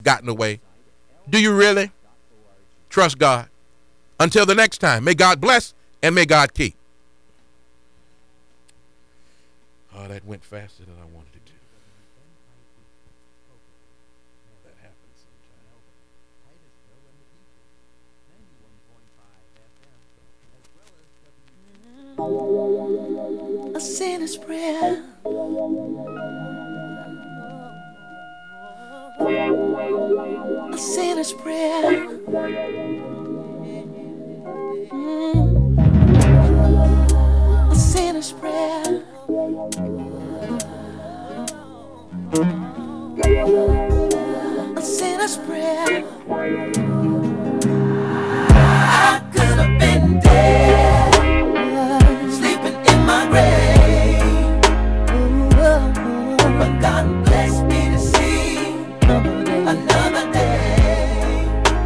gotten away. Do you really trust God? Until the next time, may God bless and may God keep. Oh, that went faster than I wanted it to. That happens sometimes. A sinner's prayer. A sinner's prayer. A sinner's prayer. A sinner's prayer. I could have been dead, sleeping in my grave, but God blessed me to see another day.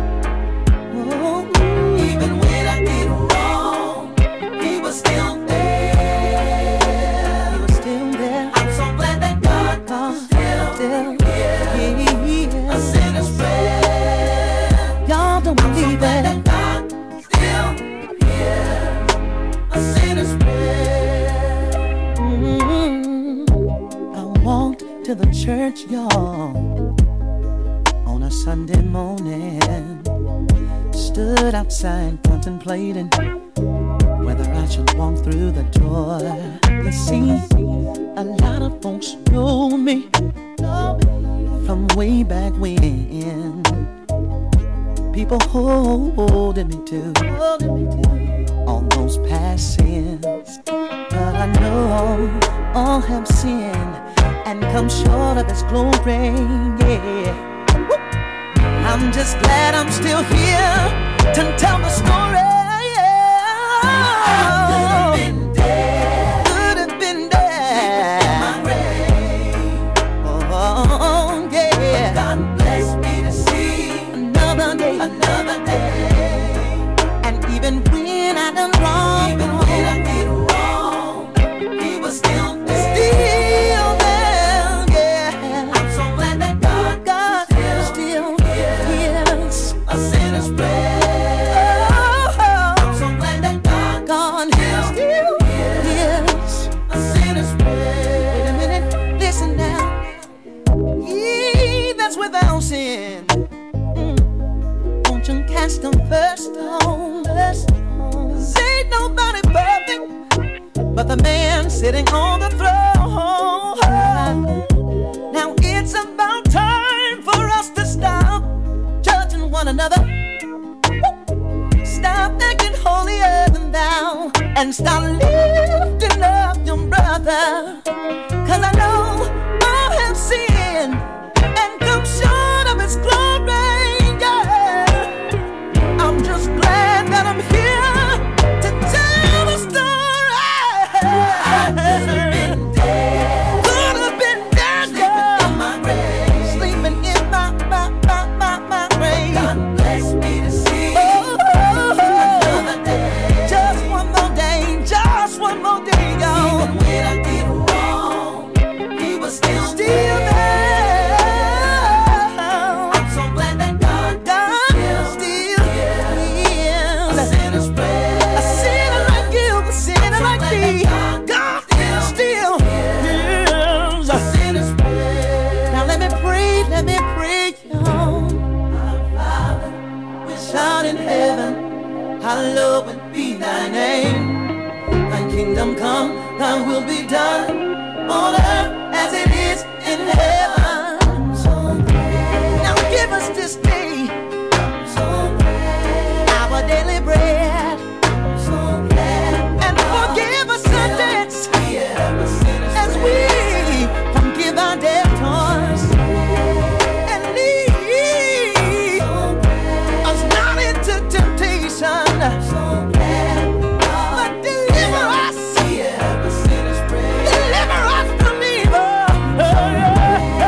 Even when I did wrong, He was still there. He was still there. I'm so glad that God still hears a sinner's prayer. Y'all don't believe that God still hears a sinner's prayer. I walked to the church, y'all, on a Sunday morning. Stood outside contemplating whether I should walk through the door. You see, a lot of folks know me from way back when. People holding me to all those past sins. But I know all have sinned and come short of His glory, yeah. I'm just glad I'm still here to tell the story. I could have been dead. Could have been dead. Sleeping in my grave. Oh, yeah. But God blessed me to see another day. Another day. And even when I done wrong, even when I did wrong, He was still there. Still there, yeah. I'm so glad that God still hears a sinner's prayer. I'm so glad that God still hears a sinner's prayer. Wait a minute, listen now. Ye that's without sin, won't you cast them first stone? 'Cause ain't nobody perfect but the man sitting on the throne. Now it's about time for us to stop judging one another. Stop acting holier than thou and start lifting up your brother. 'Cause I know all have sinned and come short of His glory, yeah. I'm just glad that I'm here to tell the story. I could have been dead. Could have been dead, sleeping in my grave. Sleeping in my grave. God bless me to see another day. Just one more day. Just one more day, y'all. Even when I did wrong, He was still there. I'm so glad that God still hears a sinner's prayer. A sinner like you, a sinner like me. God still hears a sinner's prayer. Now let me pray, y'all. Our Father, which art in heaven, hallowed be Thy name. Thy kingdom come, Thy will be done on earth as it is in heaven. Now give us this day our daily bread, and forgive us our debts as we forgive our debtors, and lead us not into temptation, but deliver us from evil.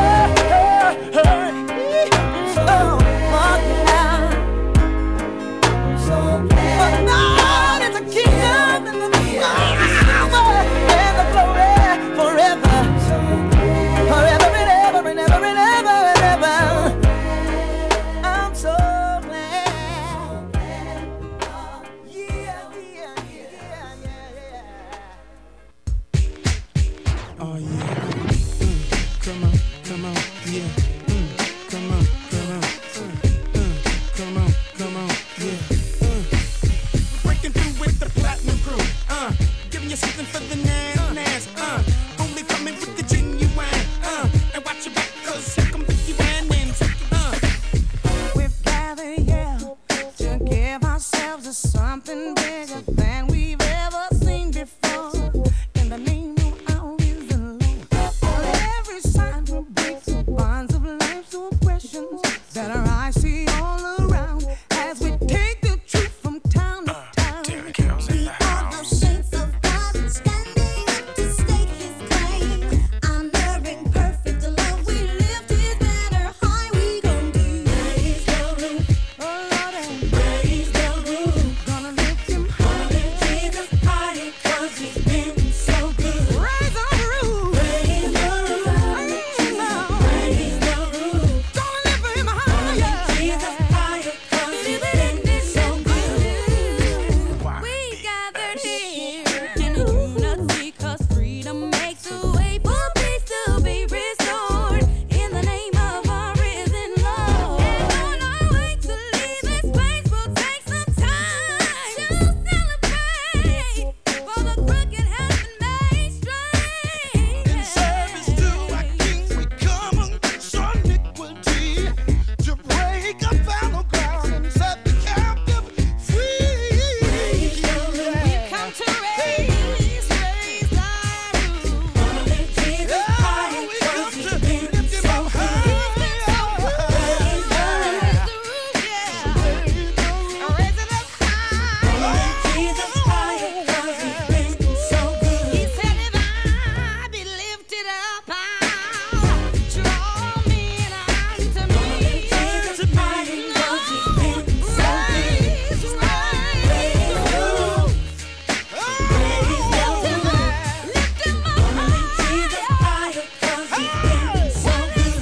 that our eyes see all around as we take the truth from town to town. We are the saints of God, standing up to stake His claim. Honoring perfect love, we lift His banner high. We gon' do praise the Lord, Oh Lord, and praise the Lord. gonna lift Him Gonna high. lift Jesus higher 'cause He's been so good. Raise the roof. Praise the Lord, praise the Lord. Gonna lift Him higher. Jesus higher 'cause He's been so good. We gathered here in unity 'cause freedom makes a way for peace to be restored in the name of our risen Lord. And on our way to leave this place, we'll take some time to celebrate, for the crooked has been made straight. In service to our King, we come against iniquity, to break up fallow ground and set the captive free. Come to raise the roof. Gonna lift Jesus higher We 'cause come He's to been lift Him so up good. high. Raise the roof, yeah. Raise it up Gonna high. lift Jesus higher 'cause He's been so good. He said, if I be lifted up, I'll draw men unto me. Jesus higher 'cause He's been so good. Raise the roof. Lift Him up Jesus high. higher 'cause He's been so good.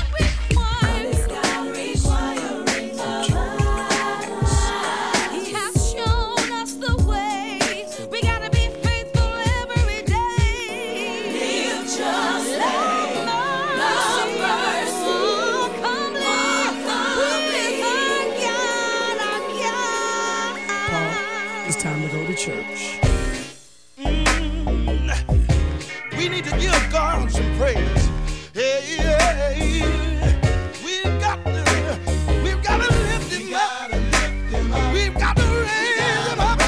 God requiring of us. He has shown us the way. We gotta be faithful every day. Live just like mercy. Come live with our God, our God. It's time to go to church. We need to give God some praise. Hey, hey. We've got to lift Him up. We've got to raise Him up.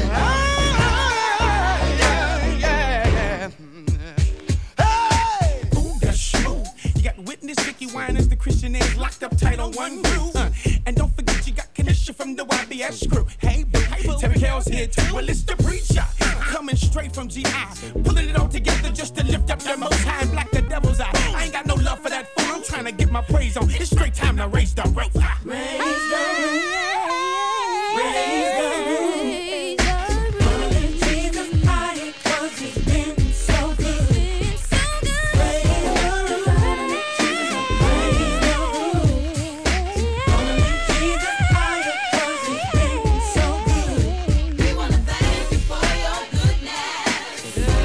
Yeah. Hey. Ooh, that's smooth. You got Witness, Vicky Winers, the Christian is locked up tight on one groove. And don't forget you got Kanisha from the YBS crew. Hey, boo, Terry Carroll's here too. Well, it's the preacher coming straight from GI, pulling it all together just to lift up the Most High and black the devil's eye. I ain't got no love for that fool. I'm trying to get my praise on. It's straight time to raise the roof. Raise the roof, raise the roof. Gonna lift Jesus higher 'cause He's been so good. Praise the Lord, Jesus, praise the Lord. Gonna lift Jesus higher 'cause He's been so good. We wanna thank you for your goodness.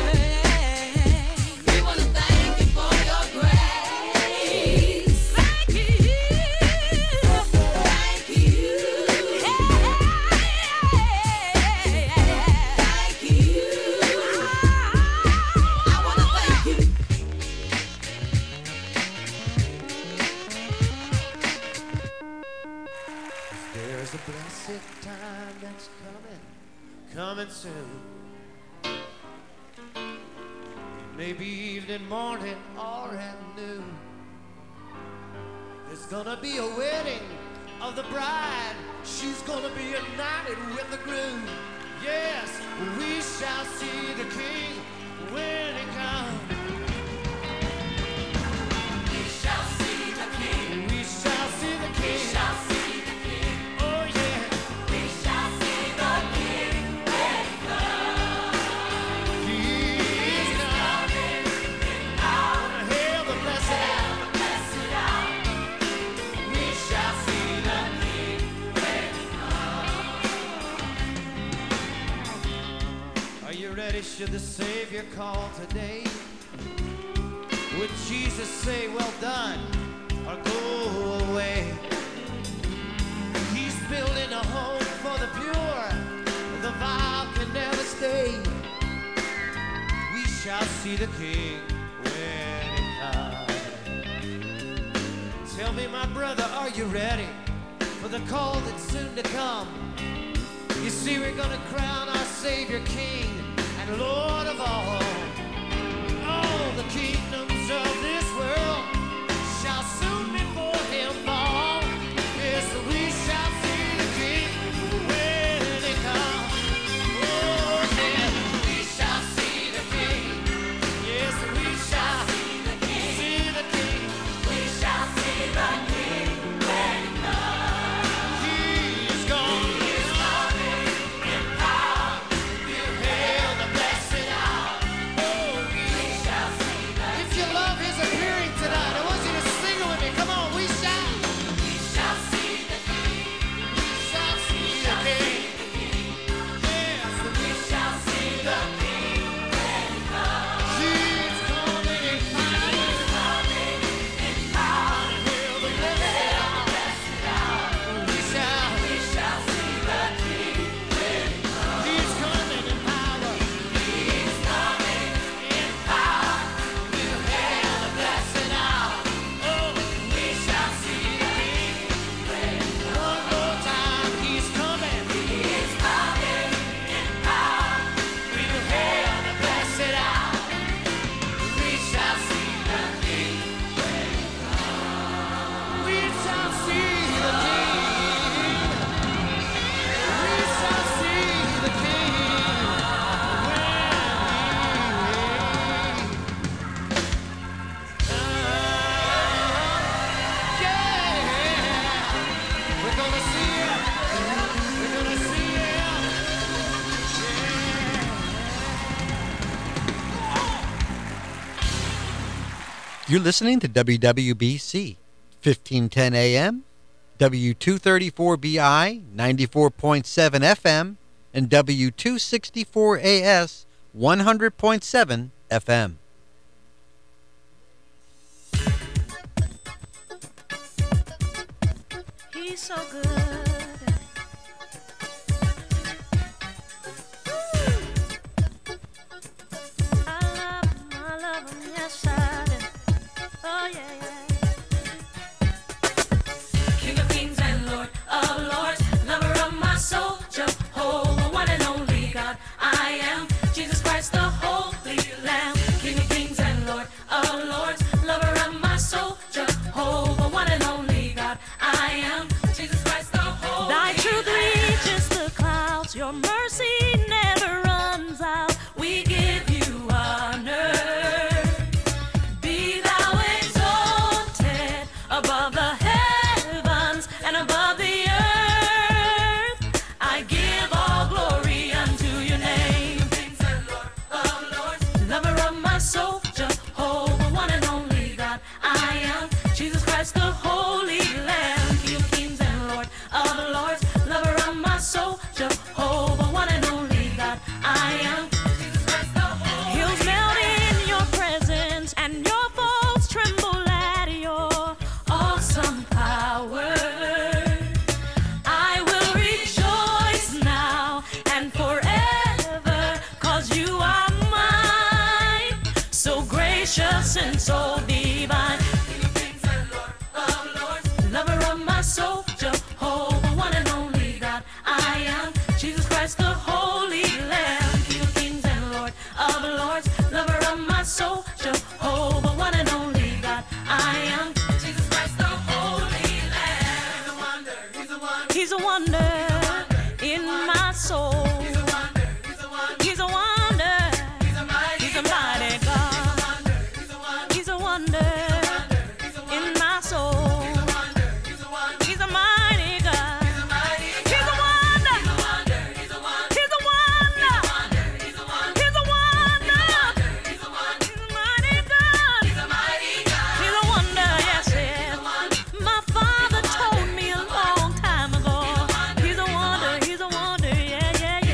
We wanna thank you for your grace. Thank you. Thank you. Thank you. I wanna thank you. There's a blessed time that's coming soon. Maybe evening, morning, or at noon. There's gonna be a wedding of the bride. She's gonna be united with the groom. Yes, we shall see the King when He comes. We shall see the King. We shall see the We King. shall see the King. Oh yeah. We shall see the King when He comes. He is coming. Hail the blessed hour. Blessed hour. We shall see the King when He Are you ready? Should the Savior call today? Would Jesus say, well done, or go away? He's building a home for the pure. The vile can never stay. We shall see the King when He comes. Tell me, my brother, are you ready for the call that's soon to come? You see, we're gonna crown our Savior King and Lord of all. All the kingdoms of this world shall soon before Him fall. gonna see him. We're gonna see him. You're listening to WWBC, 1510 AM, W234BI, 94.7 FM, and W264AS, 100.7 FM. He's so good. I love him, yes I do. Oh yeah, yeah. King of kings and Lord of lords, lover of my soul, Jehovah, one and only God. I am Jesus Christ, the Holy Lamb. King of kings and Lord of lords, lover of my soul, Jehovah, one and only God. I am Jesus Christ, the Holy Lamb. Thy truth reaches the clouds, your mercy never runs out. We give you honor. Be thou exalted above the heavens and above the earth. I give all glory unto your name. Kings and Lord of lords, lover of my soul, Jehovah, one and only God. I am Jesus Christ, the Holy Lamb. King of kings and Lord of lords, lover of my soul, Jehovah, one and only God. I am Jesus Christ, the Holy Lamb. Hills melt in your presence, and your foes tremble at your awesome power. I will rejoice now and forever, 'cause you are mine, so gracious and so divine. King of kings and Lord of lords, lover of my soul, Jehovah, one and only God. I am Jesus Christ, the Holy Lamb. King of kings and Lord of lords, lover of my soul, Jehovah, one and only God. I am Jesus Christ, the Holy Lamb. He's a wonder, he's a wonder, he's a wonder in my soul. He's a wonder, he's a wonder, he's a wonder, he's a mighty God. He's a wonder in my soul. He's a mighty God. He's a wonder. He's a wonder. He's a wonder. He's a wonder. He's a wonder. He's a mighty God. He's a wonder. Yes, yes. My father told me a long time ago. He's a wonder. He's a wonder. Yeah, yeah,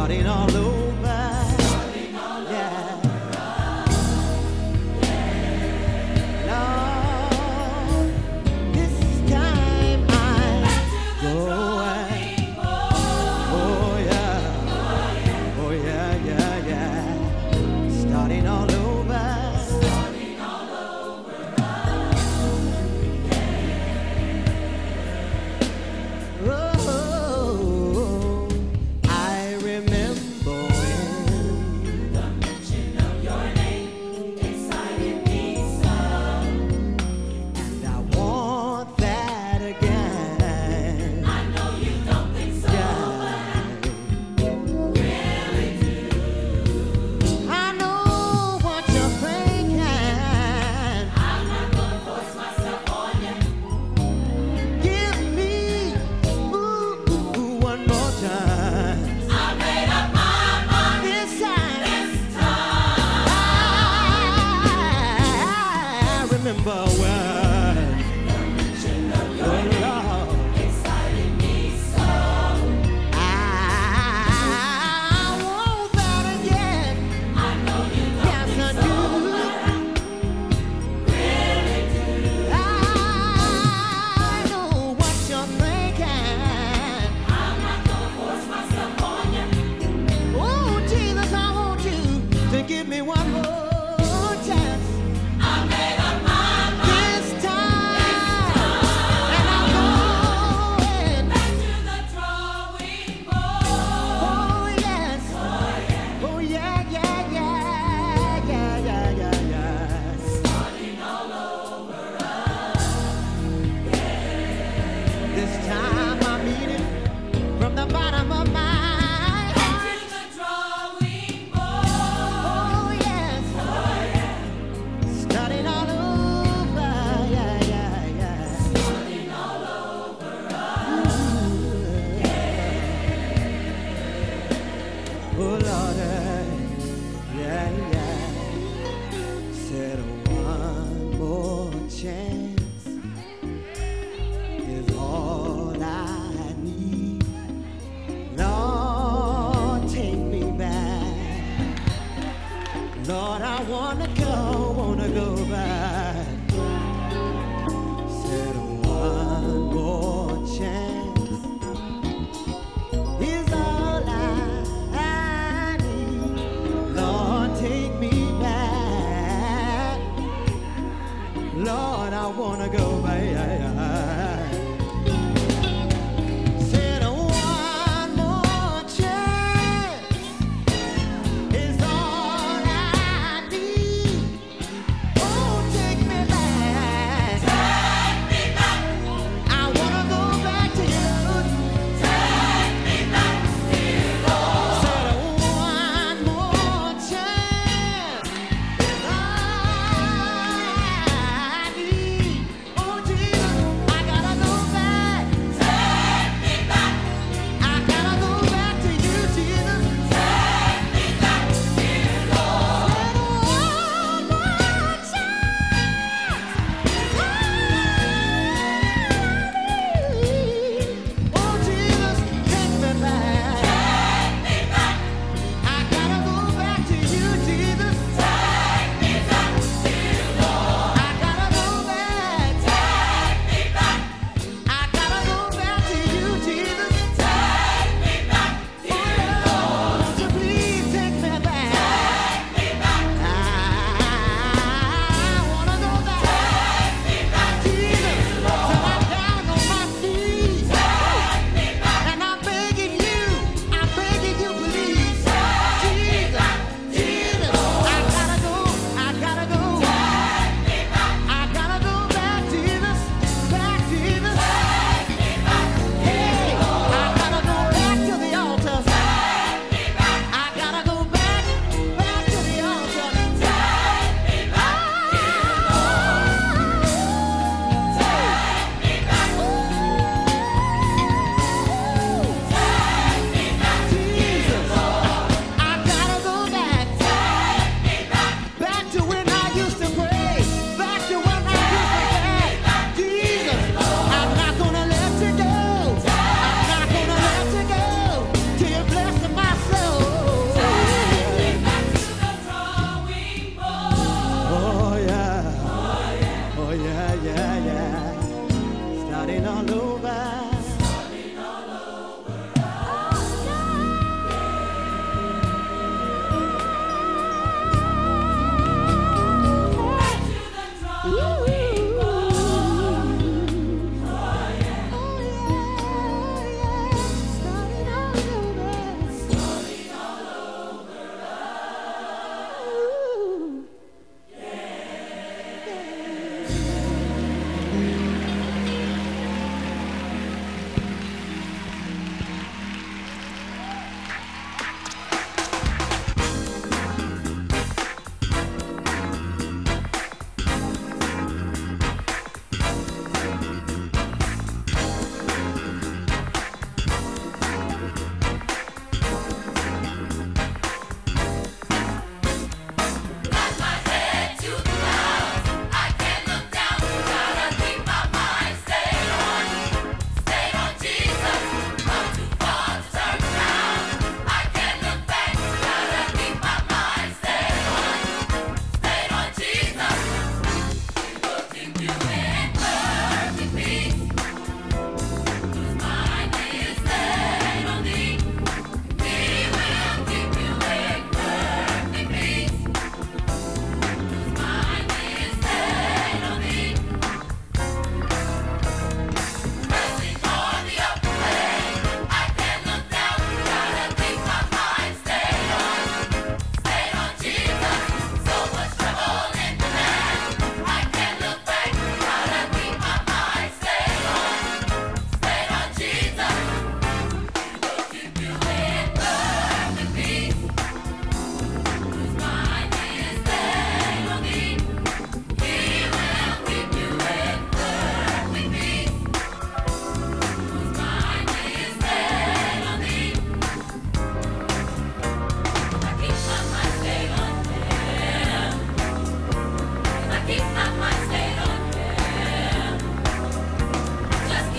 starting all over. Yeah. Lord, this time I go away. Oh yeah, oh yeah, yeah, yeah. Starting all over. Oh, I remember when the mention of your name excited me so, and I want that again. I know you don't think so, but really do. I know what you're thinking. I'm not gonna force myself on you. Give me one more time. I made up my mind. This time. I remember when your love excited me so. I want that again. I know you don't. Yes, I do. Really do. I know what you're thinking. I'm not gonna force myself on you. Oh, Jesus, I want you to give me one more chance. I made up my mind. This time. And I'm going back to the drawing board. Oh, yes. Oh, yeah, yeah, yeah, yeah, yeah, yeah, yeah. Starting all over again. This time I mean it from the bottom of my heart. To the drawing board. Oh, yes. Starting all over. Yeah, yeah, yeah. Starting all over again. Oh, Lord. Yeah, yeah. Said one more chance is all I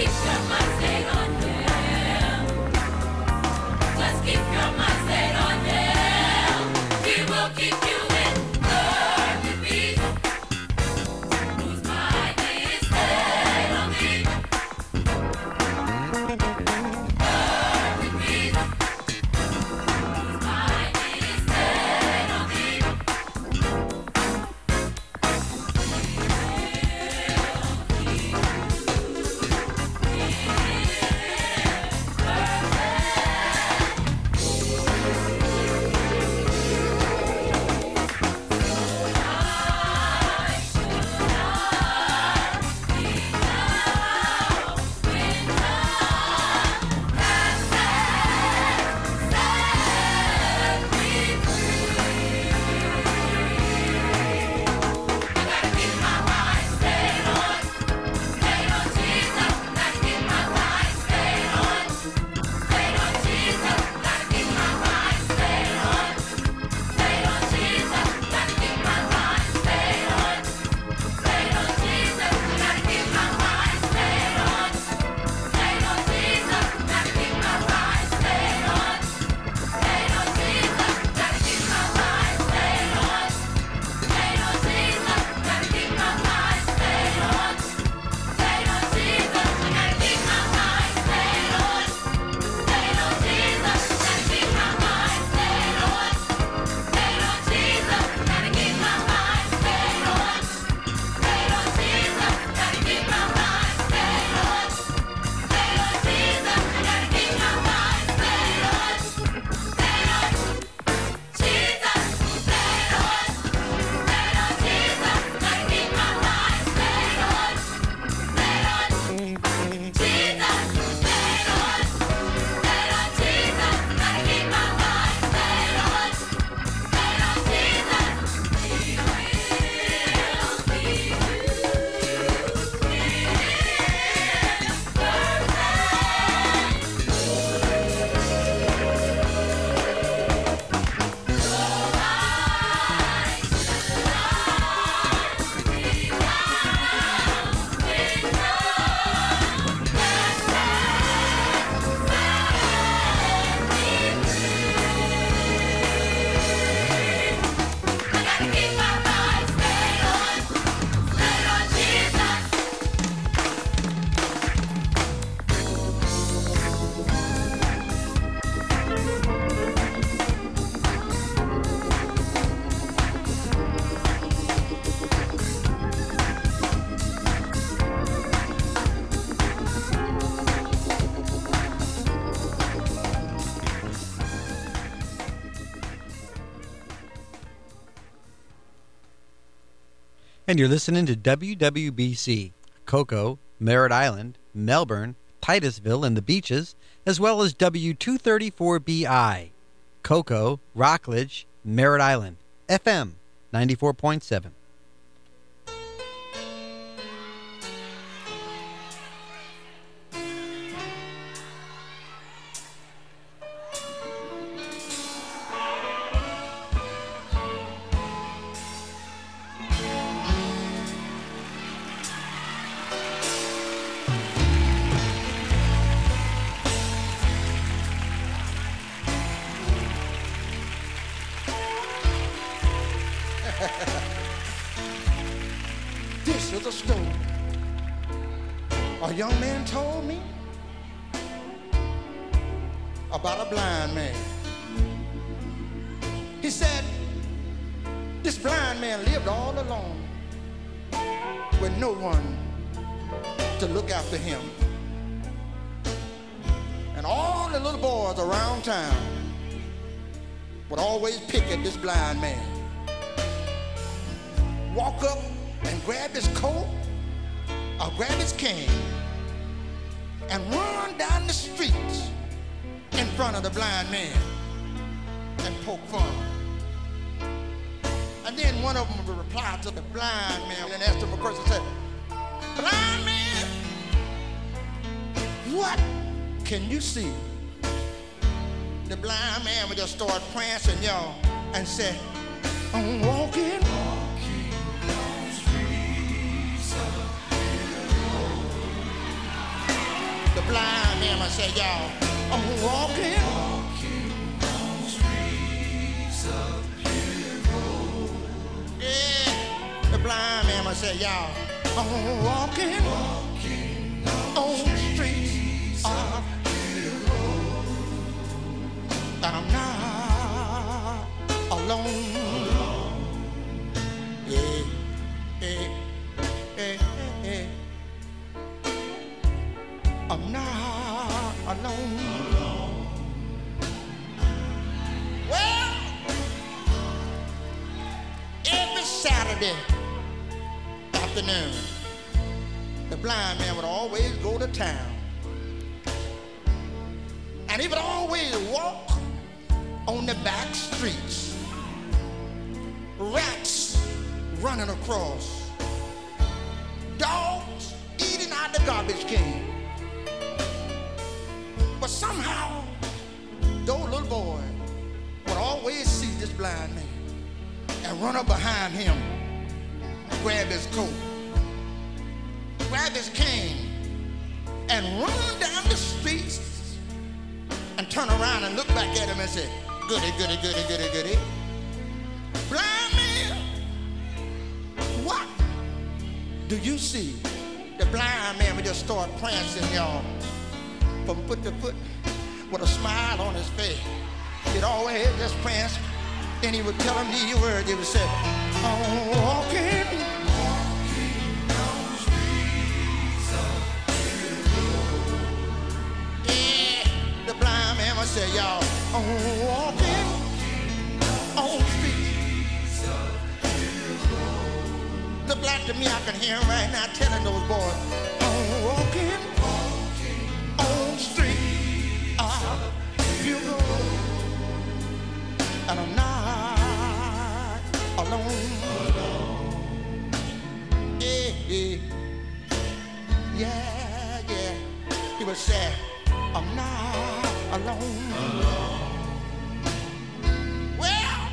And you're listening to WWBC, Cocoa, Merritt Island, Melbourne, Titusville, and the Beaches, as well as W234BI, Cocoa, Rockledge, Merritt Island, FM 94.7. This is a story a young man told me about a blind man. He said this blind man lived all alone with no one to look after him. And all the little boys around town would always pick at this blind man. Walk up and grab his coat or grab his cane and run down the streets in front of the blind man and poke fun. And then one of them would reply to the blind man and ask him a question, said, "Blind man, what can you see?" The blind man would just start prancing, y'all, and say, "I'm walking on streets of The blind man must say, y'all, I'm walking. Yeah, the blind man must say, y'all, I'm walking on streets of and I'm not alone. Yeah, yeah, yeah, yeah. I'm not alone. Well, every Saturday afternoon, the blind man would always go to town. And he would always walk on the back streets. Rats running across. Dogs eating out the garbage can. But somehow, those little boys would always see this blind man and run up behind him, grab his coat, grab his cane, and run down the streets and turn around and look back at him and say, goody, goody, goody, goody, goody. Blind man, what do you see? The blind man would just start prancing, y'all, from foot to foot with a smile on his face. He'd always just prance, and he would tell him these words. He would say, I'm walking on streets of yeah, the blind man would say, y'all, I'm walking on streets of the black to me, I can hear him right now telling those boys, I'm walking on streets of and I'm not alone. Yeah, yeah, yeah, yeah. He would say, I'm not alone. Well,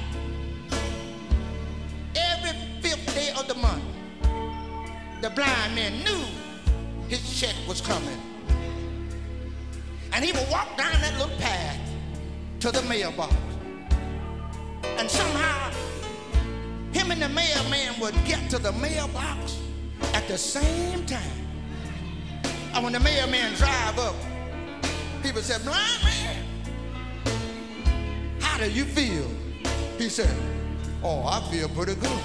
every 5th day of the month, the blind man knew his check was coming. And he would walk down that little path to the mailbox. And somehow, him and the mailman would get to the mailbox at the same time. And when the mailman drive up, people said, blind man, how do you feel? He said, oh, I feel pretty good.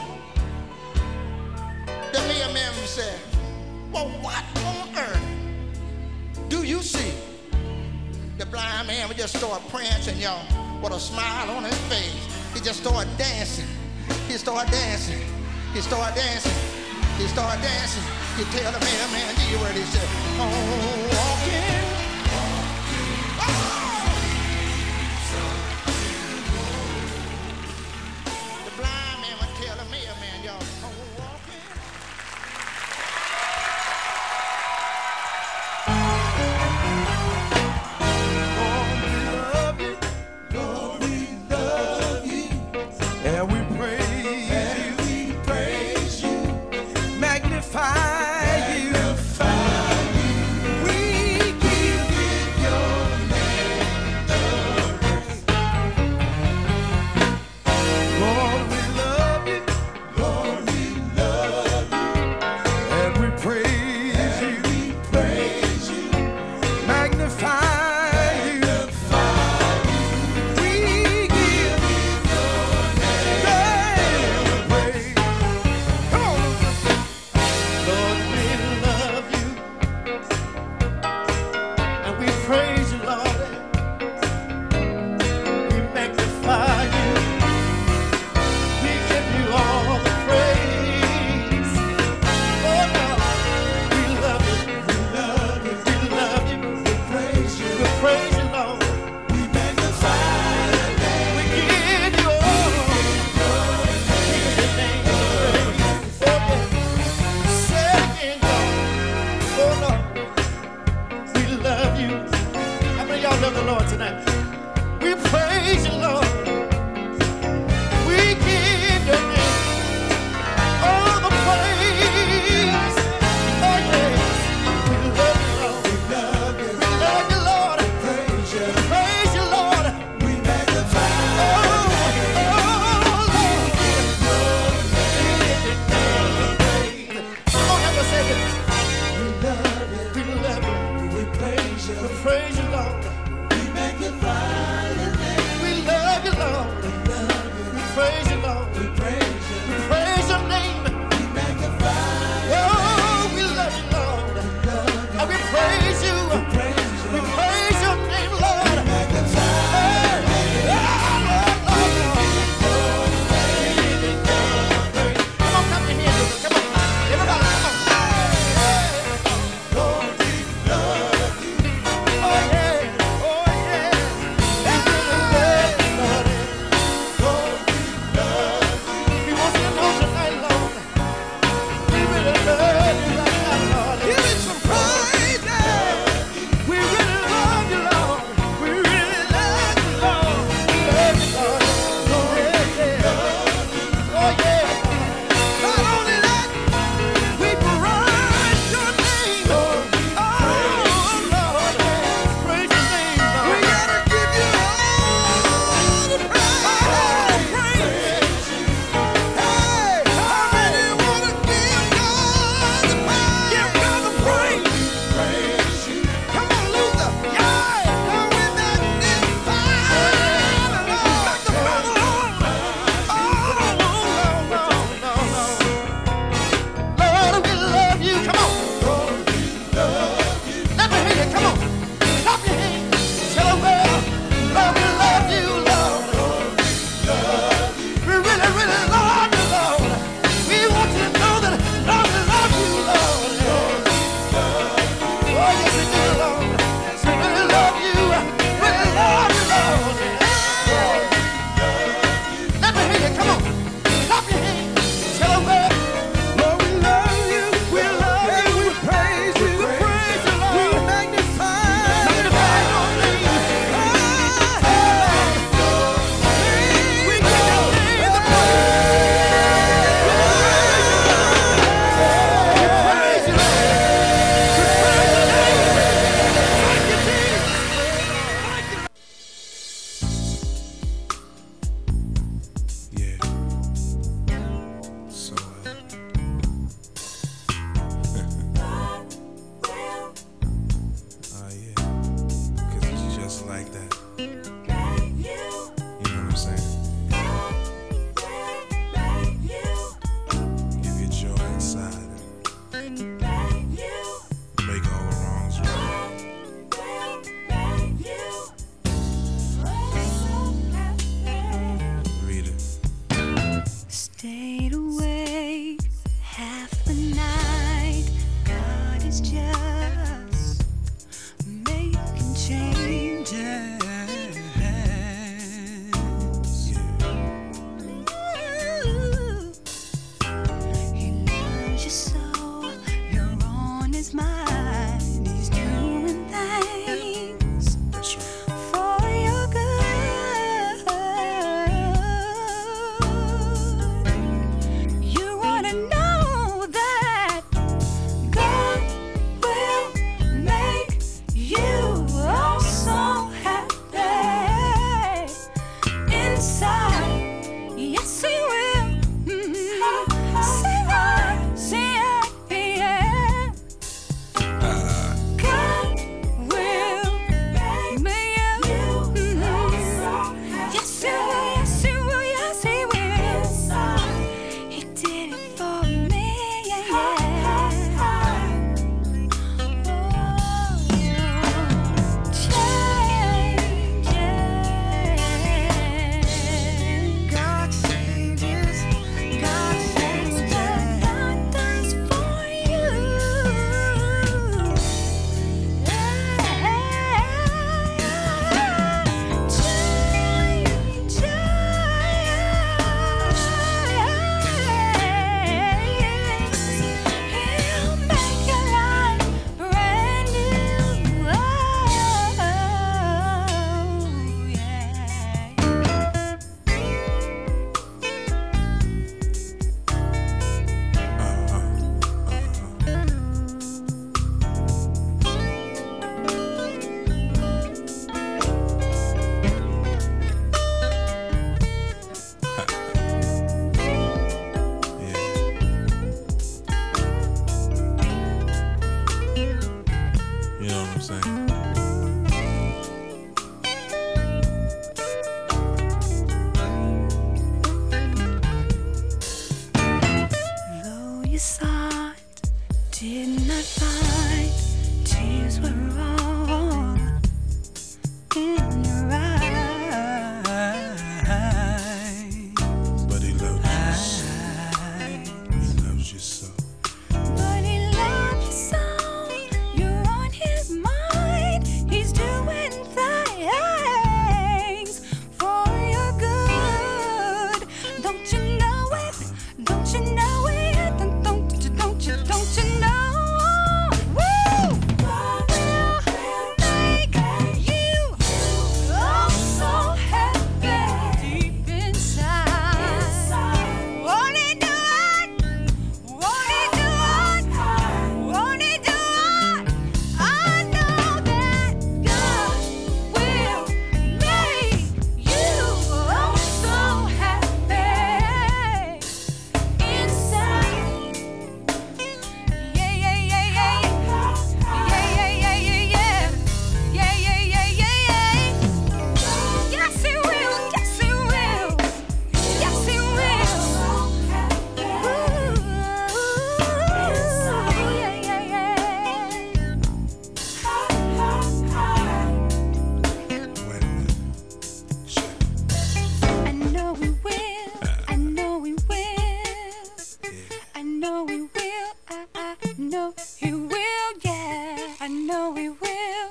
The mailman said, well, what on earth do you see? The blind man would just start prancing, y'all, with a smile on his face. He just started dancing. He started dancing. He started dancing. He started dancing. He tell the mailman, do you hear what he said? Oh, walking. Oh. The blind man would tell the mailman, y'all, oh, walking. And we praise you, magnify you. We give your name the praise. Lord, we love you. Lord, we love you. And we praise you, magnify you. Praise you, Lord. We magnify you. We give you all the praise. Oh, Lord, we love you. We love you. We love you. We praise you. We praise you, Lord. We magnify your name. We give you all. We give your name the praise. Oh, yeah. Say it again, Lord. Oh, Lord. We love you. How many of y'all love the Lord tonight? We praise you, Lord. We give your name all the praise. Oh, yes. We love you, Lord. We love you. We praise you, Lord. We magnify your name. We love you, Lord. We praise you, Lord. We praise your name. We magnify. Oh, we love you, Lord. And we praise you. We praise your name, Lord. Come on, come in here. Come on. Everybody, come on. Lord, we love you. Oh, yeah.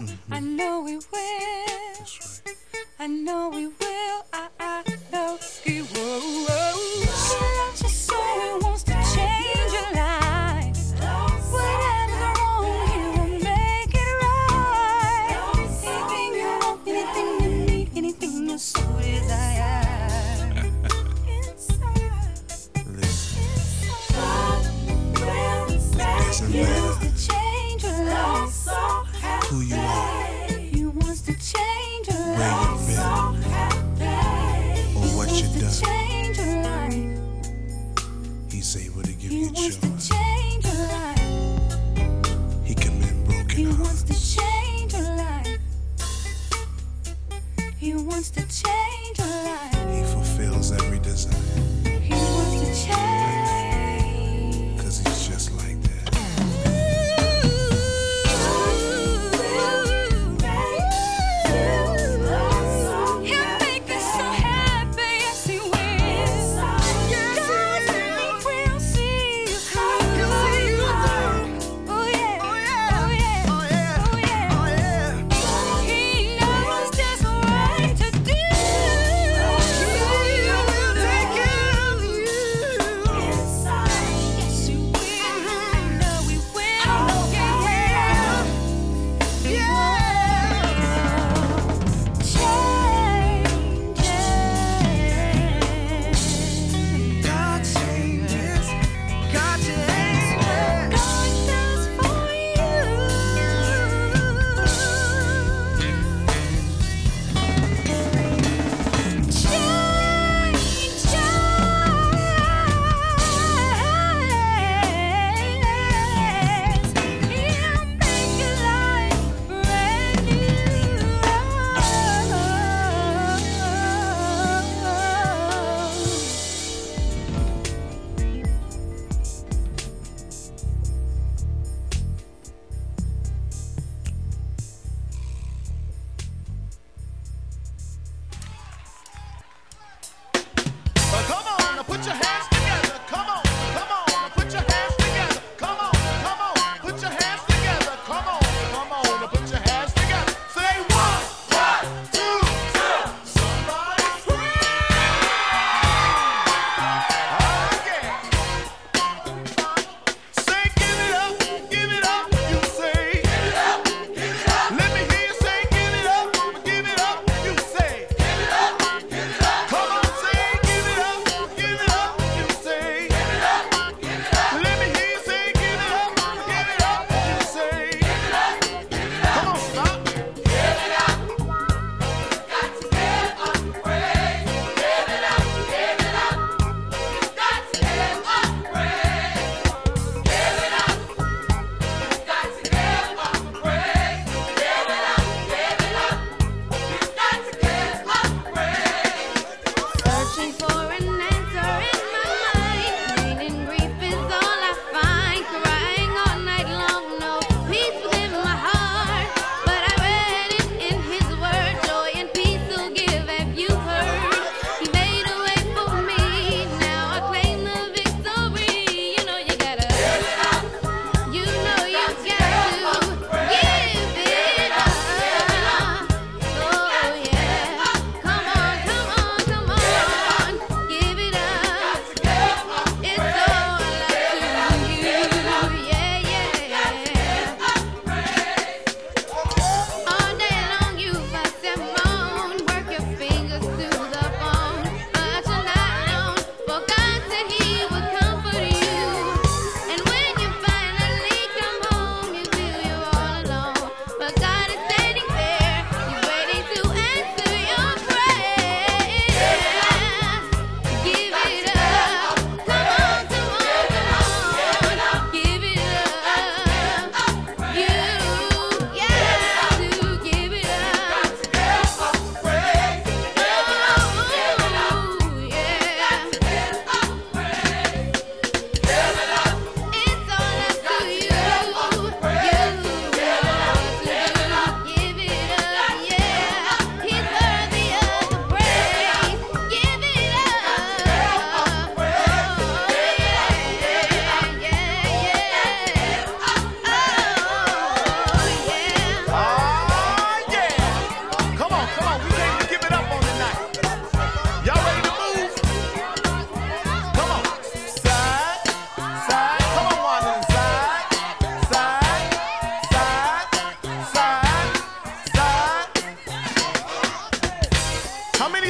I know we will. That's right. I know we will. I know he will. He loves you so he wants to change your life. Whatever's wrong, he will make it right. Anything you want, anything you need, anything your soul desire. Inside, Listen, God will doesn't he matter wants to change your life. who you are, He wants to change your where life. you've been, or what you've done. Change your life. He's able to give He you wants joy. to change your life. He can mend He broken wants to hearts. change your life. He wants to change your life. He fulfills every desire, He wants to change. 'cause he's just like that. He'll make us so happy, yes he will. God will see you through. Oh yeah, oh yeah, oh yeah. He knows just what to do. He will take care of you.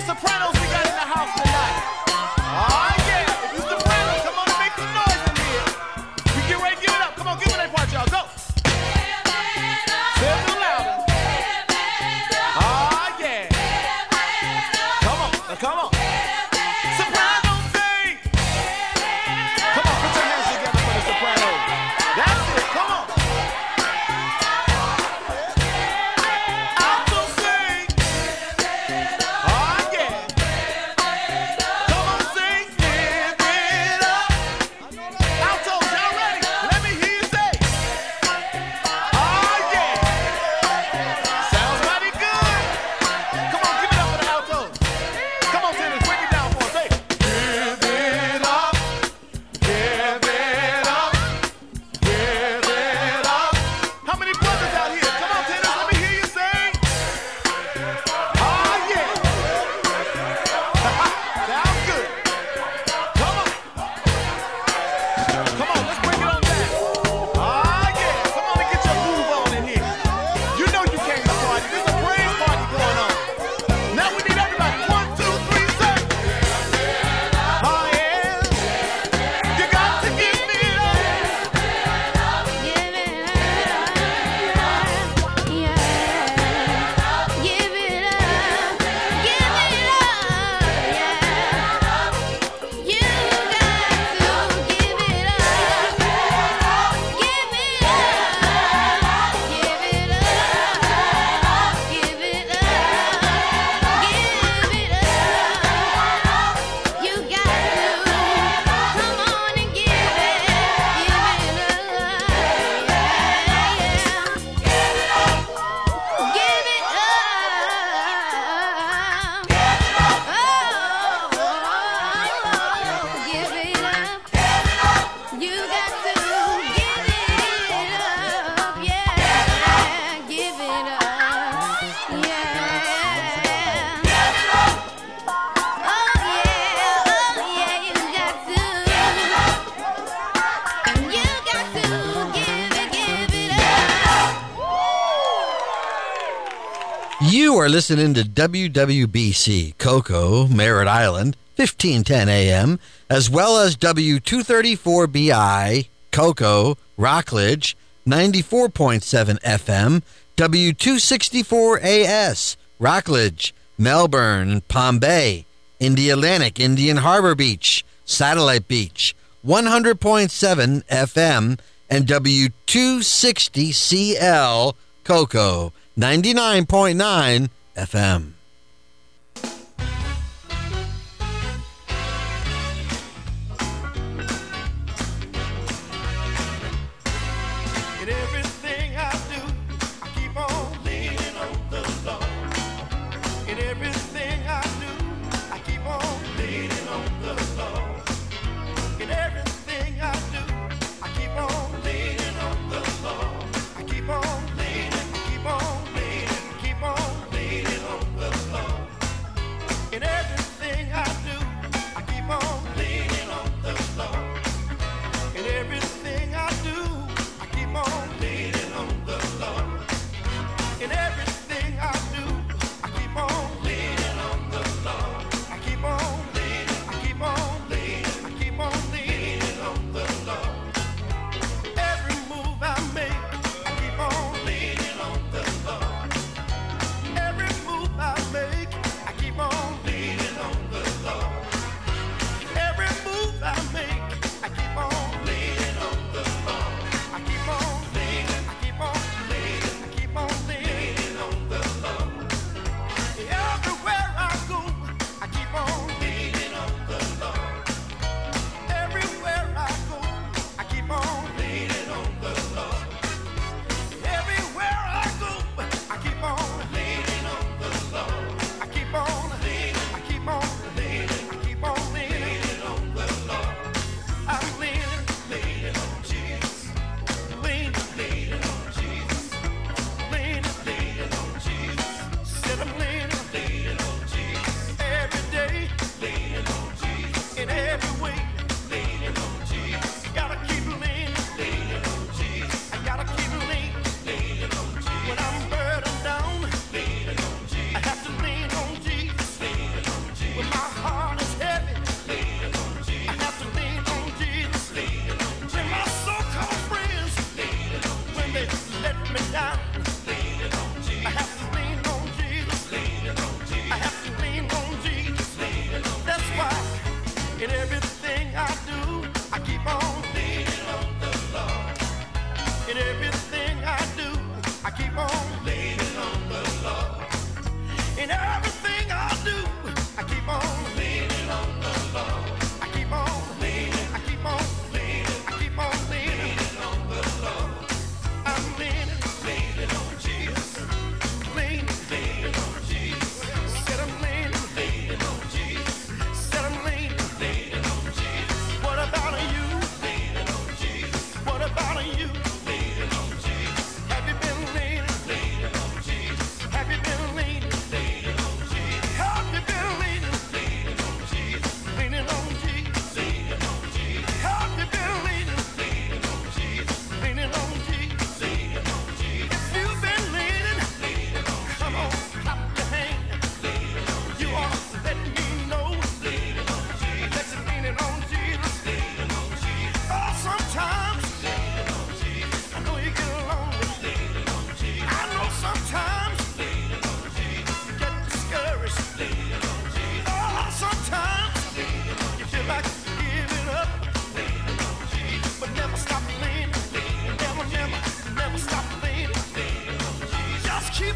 sopranos we got in the house tonight? Oh yeah, if you sopranos, come on and make some noise in here. We get ready to give it up. Come on, give me that part, y'all. Go. Say it a little louder. Oh yeah. Come on, come on. Sopranos sing. Come on, put your hands together for the sopranos. That's it. Come on. Alto sing. Oh yeah. Come on, sing. Give it up. Altos, y'all ready? Let me hear you say. Oh yeah. Sounds mighty good. Come on, give it up for the altos. Come on, tenors, break it down for us. Say, give it up. Give it up. Give it up. How many brothers out here? Come on, tenors, let me hear you sing. Oh yeah. Sounds good. Come on. Come on, let's break it on down. Ah, yeah. Come on and get your groove on in here. You know you came to party. There's a praise party going on. Now we need everybody. 1, 2, 3, say. Oh, yeah. You got to give me that. Give it up, yeah. Give it up, give it up, yeah. You got to give it up, give it up, give it up, give it up, give it up. You got to come on and give it up, Give it up. Oh, give it up. You got to give it up. Yeah, give it up. Yeah. Oh yeah, you got to. And you got to give it up. You are listening to WWBC Cocoa, Merritt Island, 1510 AM, as well as W234BI, Cocoa, Rockledge, 94.7 FM, W264AS, Rockledge, Melbourne, Palm Bay, Indialantic, Indian Harbor Beach, Satellite Beach, 100.7 FM, and W260CL, Cocoa, 99.9 FM. In everything I do, I keep on leaning on the Lord. In everything I do, I keep on leaning on the Lord. In everything I do, I keep on leaning on the Lord. I keep on leaning, keep on leaning, keep on leaning on the Lord.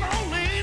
lonely.